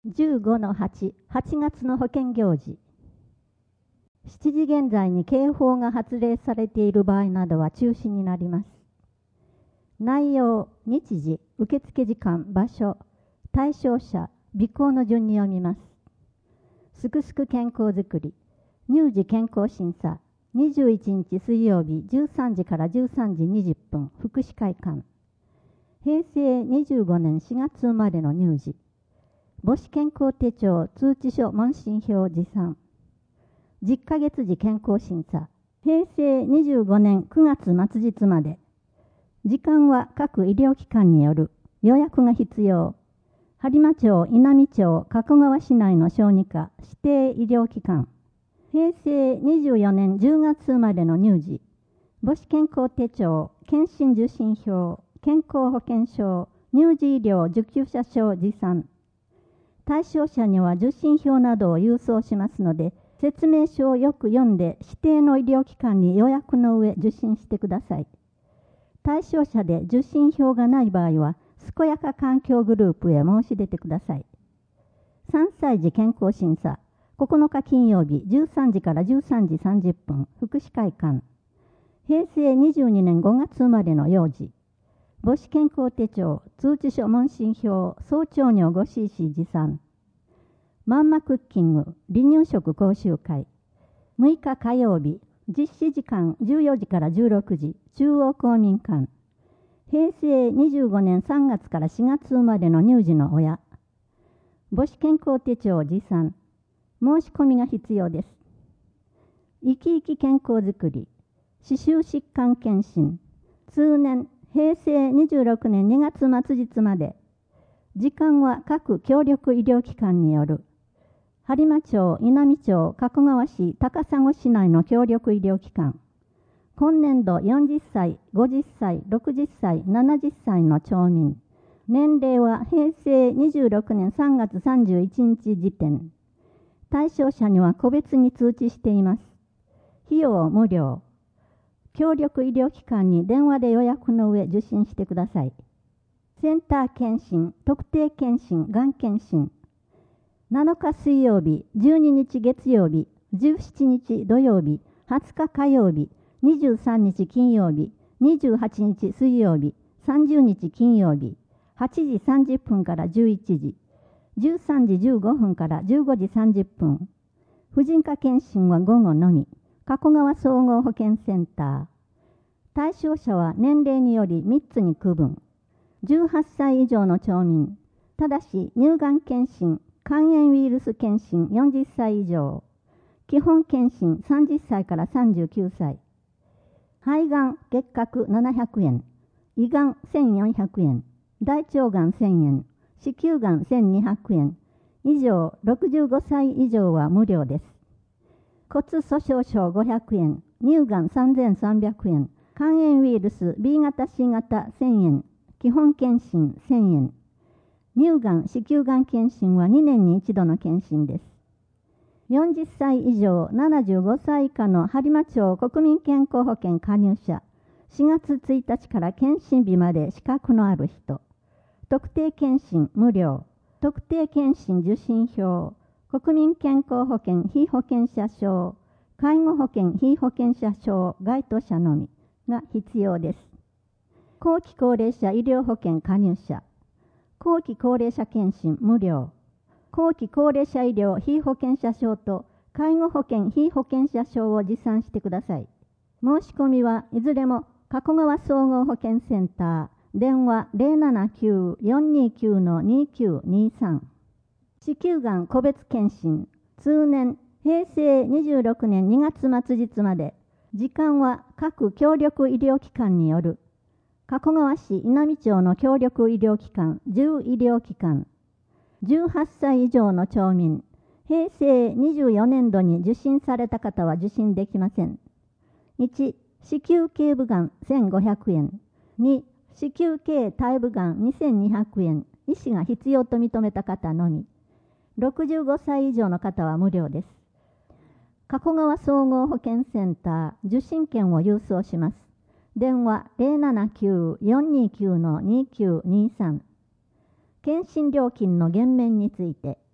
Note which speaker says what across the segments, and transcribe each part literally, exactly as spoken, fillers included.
Speaker 1: じゅうごのはち、はちがつの保険行事。しちじ現在に警報が発令されている場合などは中止になります。内容、日時、受付時間、場所、対象者、備考の順に読みます。すくすく健康づくり、乳児健康審査、にじゅういちにち水曜日じゅうさんじからじゅうさんじにじゅっぷん、福祉会館。平成にじゅうごねんしがつ生まれの乳児。母子健康手帳通知書問診票持参。じゅっかげつ時健康審査。平成にじゅうごねんくがつ末日まで。時間は各医療機関による。予約が必要。播磨町、稲美町、加古川市内の小児科指定医療機関。平成にじゅうよねんじゅうがつ生まれの乳児。母子健康手帳、検診受診票、健康保険証、乳児医療受給者証持参。対象者には受診票などを郵送しますので、説明書をよく読んで指定の医療機関に予約の上受診してください。対象者で受診票がない場合は、健やか環境グループへ申し出てください。さんさい児健康審査、ここのか金曜日じゅうさんじからじゅうさんじさんじゅっぷん、福祉会館。平成にじゅうにねんごがつ生まれの幼児。母子健康手帳、通知書問診票、早朝尿 ごシーシー 持参。マンマクッキング、離乳食講習会。むいか火曜日、実施時間じゅうよじからじゅうろくじ、中央公民館。平成にじゅうごねんさんがつからしがつ生まれの乳児の親。母子健康手帳持参。申し込みが必要です。生き生き健康づくり、歯周疾患検診。通年、平成にじゅうろくねんにがつ末日まで。時間は各協力医療機関による。播磨町、稲美町、加古川市、高砂市内の協力医療機関。今年度よんじゅっさい、ごじゅっさい、ろくじゅっさい、ななじゅっさいの町民。年齢は平成にじゅうろくねんさんがつさんじゅういちにち時点。対象者には個別に通知しています。費用無料。協力医療機関に電話で予約の上受診してください。センター検診、特定検診、がん検診。なのか水曜日、じゅうににち月曜日、じゅうしちにち土曜日、はつか火曜日、にじゅうさんにち金曜日、にじゅうはちにち水曜日、さんじゅうにち金曜日、はちじさんじゅっぷんからじゅういちじ、じゅうさんじじゅうごふんからじゅうごじさんじゅっぷん。婦人科検診は午後のみ。加古川総合保健センター。対象者は年齢によりみっつに区分。じゅうはっさい以上の町民。ただし乳がん検診、肝炎ウイルス検診よんじゅっさい以上。基本検診さんじゅっさいからさんじゅうきゅうさい。肺がん結核ななひゃくえん。胃がんせんよんひゃくえん。大腸がんせんえん。子宮がんせんにひゃくえん。以上ろくじゅうごさい以上は無料です。骨粗しょう症ごひゃくえん。乳がんさんぜんさんびゃくえん。肝炎ウイルス ビー 型 シー 型せんえん。基本検診せんえん。乳がん、子宮がん検診はにねんに一度の検診です。よんじゅっさい以上、ななじゅうごさい以下の播磨町国民健康保険加入者、しがつついたちから検診日まで資格のある人、特定検診無料、特定検診受診票、国民健康保険被保険者証、介護保険被保険者証該当者のみが必要です。後期高齢者医療保険加入者、後期高齢者検診無料、後期高齢者医療被保険者証と介護保険被保険者証を持参してください。申し込みはいずれも加古川総合保健センター、電話 ゼロななきゅう よんにきゅう にきゅうにさん。子宮がん個別検診、通年、平成にじゅうろくねんにがつ末日まで。時間は各協力医療機関による。加古川市稲美町の協力医療機関じゅう医療機関。じゅうはっさい以上の町民。平成にじゅうよねんどに受診された方は受診できません。いち、子宮頸部がんせんごひゃくえん。に、子宮頸体部がんにせんにひゃくえん。医師が必要と認めた方のみ。ろくじゅうごさい以上の方は無料です。加古川総合保健センター受診券を郵送します。電話 ゼロななきゅう よんにきゅう にきゅうにさん。検診料金の減免について、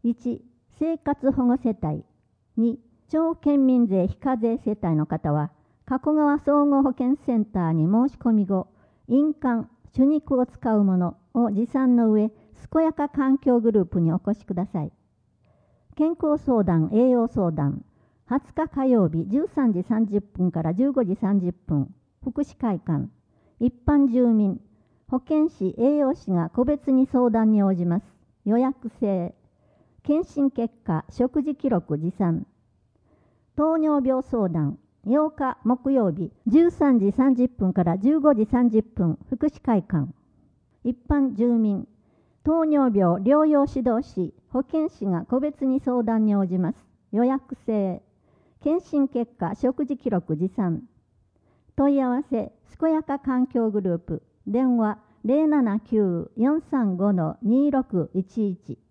Speaker 1: いち、生活保護世帯。に、町県民税非課税世帯の方は、加古川総合保健センターに申し込み後、印鑑、手肉を使うものを持参の上、健やか環境グループにお越しください。健康相談、栄養相談、はつか火曜日じゅうさんじさんじゅっぷんからじゅうごじさんじゅっぷん、福祉会館、一般住民、保健師、栄養士が個別に相談に応じます。予約制。検診結果、食事記録持参。糖尿病相談、ようか木曜日じゅうさんじさんじゅっぷんからじゅうごじさんじゅっぷん、福祉会館。一般住民、糖尿病療養指導士、保健師が個別に相談に応じます。予約制。検診結果、食事記録持参。問い合わせ、健やか環境グループ。電話 ゼロななきゅう よんさんご にろくいちいち。